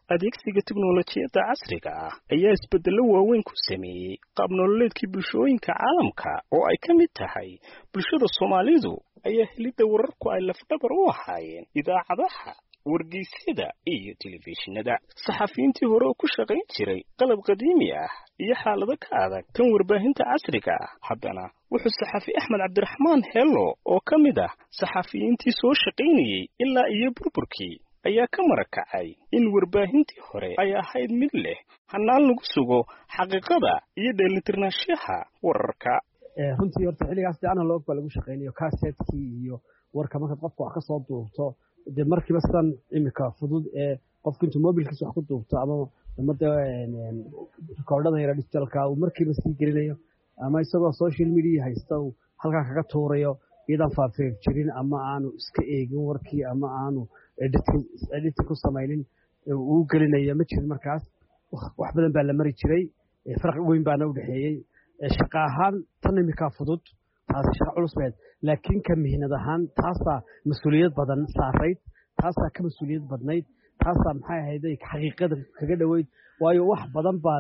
adeegsiga tiknoolajiyadda casriga ah ayaa isbeddello waaweyn ku sameeyey qaab nololeedkii bulshooyinka caalamka oo ay ka mid tahay bulshada Soomaalidu ayaa helidda wararku ay lafdhabar u ahaayeen idaacadaha wargeysyada iyo telefishinada. Saxafiyiintii hore oo ku shaqayn jiray qalab qadiimi ah iyo xaalado ka adag tan warbaahinta casriga ah. Haddana wuxuu saxafi Axmed Cabdiraxmaan Hello oo ka mid ah saxafiyiintii soo shaqaynayay ilaa iyo burburkii ayaa ka marakacay in warbaahintii hore ay ahayd mid leh hanaan lagu sugo xaqiiqada iyo dheelitirnaanshaha wararka. runtii horta xilligaas analog baa lagu shaqaynayo cassetkii iyo warka marka qofku wax ka soo duubto de markiiba san imika fudud ee qofku intuu mobilkiisa wax ku duubto ama recordada yara digitalka uu markiiba sii gelinayo ama isagoo social media haysta uu halkaa kaga tuurayo iyadan faafeeg jirin ama aanu iska eegin warkii ama aanu editing ku samaynin uu gelinayo ma jirin markaas wax badan baa la mari jiray farqi weyn baana u dhaxeeyay shaqo ahaan tan imika fudud taas shaqo culus baad laakiin ka mihnad ahaan taasa mas'uuliyad badan saarayd taasa ka mas'uuliyad badnayd taasa maxay ahayd xaqiiqada kaga dhaweyd waayo wax badan baad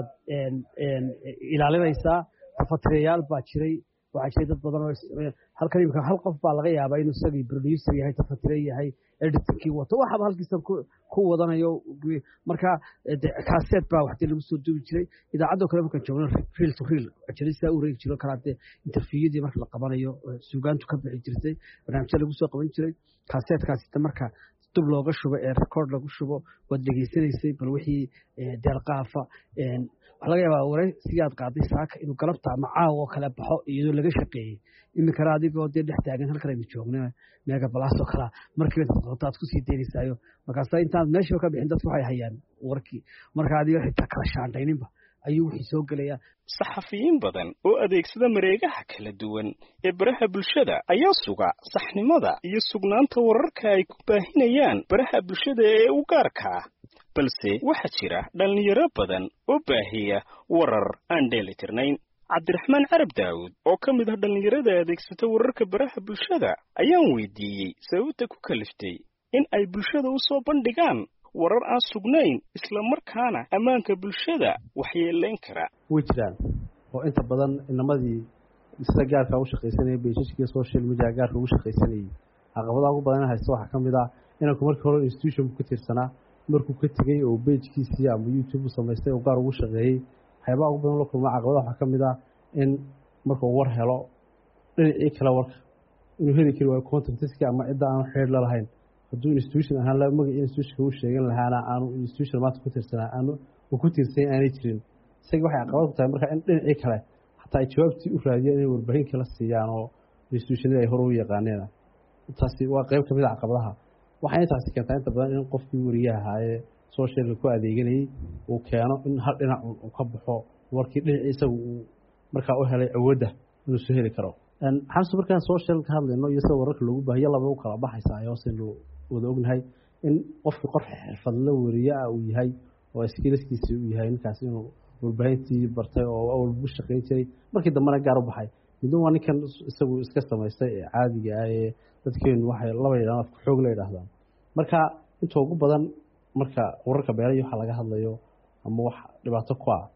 ilaalinaysaa tafatiriyaal baa jiray waxa jiray dad badan oo halkan imika hal qof baa laga yaabaa inuu isagii producer yahay tafatire yahay editingkii wato waxba halkiisa ku wadanayo marka cassette baa waxtii lagu soo duubi jiray idaacadda kale markaan joogno reel to reel ajirisa u reegi jiro kalaate interviewdii marka la qabanayo suugaantu ka bixi jirtay barnaamijyada lagu soo qaban jiray cassettekaasi marka dub looga shubo ee record lagu shubo wad dhageysanaysay bal wixii deelqaafa waxa laga yaabaa waraysigaad qaaday saaka inuu galabta ama caawa kala baxo iyadoo laga shaqeeyay imikana adigoo dee dhex taagan halkan aynu joogno meega balaasoo kala markiiba aad ku sii deynaysayo markaas intaad meesha ka bixin dadku waxay hayaan warkii marka adiga xitaa kala shaandhayninba ayuu wixii soo gelayaa. Saxafiyiin badan oo adeegsada mareegaha kala duwan ee baraha bulshada ayaa suga saxnimada iyo sugnaanta wararka ay ku baahinayaan baraha bulshada ee u gaarka ah. balse waxa jira dhalinyaro badan oo baahiya warar aan dheelitirnayn. Cabdiraxmaan Carab Daawud oo ka mid ah dhalinyarada adeegsata wararka baraha bulshada ayaan weydiiyey sababta ku kaliftay in ay bulshada u soo bandhigaan warar aan sugnayn isla markaana ammaanka bulshada waxyeeleyn kara. way jiraan oo inta badan inamadii sida gaarka u shaqaysanayay beeshashkii social media gaarka ugu shaqaysanayay caqabadaha ugu badan haysta waxa ka mid ah inuu markii hore institution ku tirsanaa markuu ka tagay oo page-kiisa ama YouTube samaystay oo gaar ugu shaqeeyay waxyaabo ugu badan loo kulma caqabadaha waxa ka mid ah in markuu war helo dhinacii kala warka inuu heli karo waa content-kiisa ama cid aan xiriir la lahayn hadduu institution ahaan la magac institution uu sheegan lahaana aanu institution maanta ku tirsanaa aanu ku tirsan aanay jirin isaga waxay caqabad ku tahay marka in dhinacii kale hataa jawaabtii u raadiyeen inay warbaahin kala siiyaan oo institutionada ay hore u yaqaaneen taasi waa qayb ka mid ah caqabadaha waxay taasi keentaa inta badan in qofkii wariyaha ee social ku adeeganayay uu keeno in hal dhinac uu ka baxo warkii dhinaciisa uu markaa u helay awoodda inuu soo heli karo xasu markaan social ka hadlayno iyo sida wararka lagu baahiyo laba u kala baxaysa ayoo si loo wada ognahay in qofkii qof xirfadle wariye uu yahay oo skillskiisa uu yahay ninkaas inuu warbaahintii bartay oo awal u shaqeyn jiray markii dambana gaar u baxay midna waa ninkan isagu iska samaystay caadiga ah ee dadkeenu waxay laba yiraahdaan afku xoog la yiraahdaan marka inta ugu badan marka wararka beerayo waxa laga hadlayo ama wax dhibaato ku ah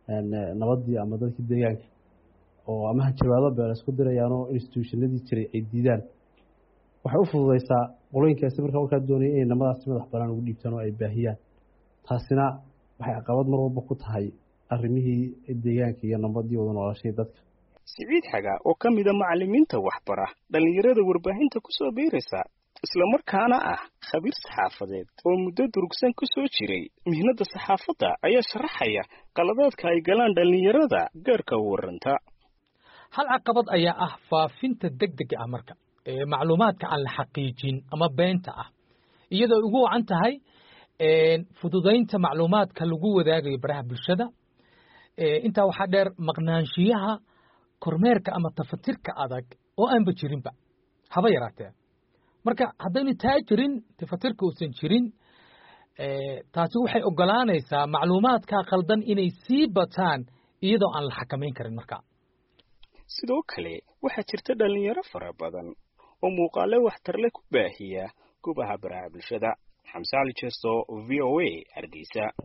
nabadii ama dadkii deegaanka oo ama jawaabo beer isku dirayaan oo institutionadii jiray ay diidaan waxay u fududeysaa qolooyinkaasi marka warka doonayay inay namadaas madax banaan ugu dhiibtaan oo ay baahiyaan taasina waxay caqabad mar walba ku tahay arrimihii deegaanka iyo nabadii wada noolashada dadka. Siciid Xaga oo ka mid ah macallimiinta waxbara dhalinyarada warbaahinta ku soo biiraysa isla markaana ah khabiir saxaafadeed oo muddo durugsan ku soo jiray mihnada saxaafadda ayaa sharaxaya qaladaadka ay galaan dhalinyarada gaarka u waranta. hal caqabad ayaa ah faafinta degdega ah marka macluumaadka aan la xaqiijin ama beenta ah iyadoo ugu wacan tahay fududaynta macluumaadka lagu wadaagayo baraha bulshada intaa waxaa dheer maqnaanshiyaha kormeerka ama tafatirka adag oo aanba jirinba haba yaraatee marka haddaynu taa jirin tafatirka uusan jirin taasi waxay ogolaanaysaa macluumaadka qaldan inay sii bataan iyadoo aan la xakamayn karin marka. sidoo kale waxaa jirta dhalinyaro fara badan oo muuqaale waxtar leh ku baahiya goobaha baraha bulshada. xamse cali jesto VOA hargeysa.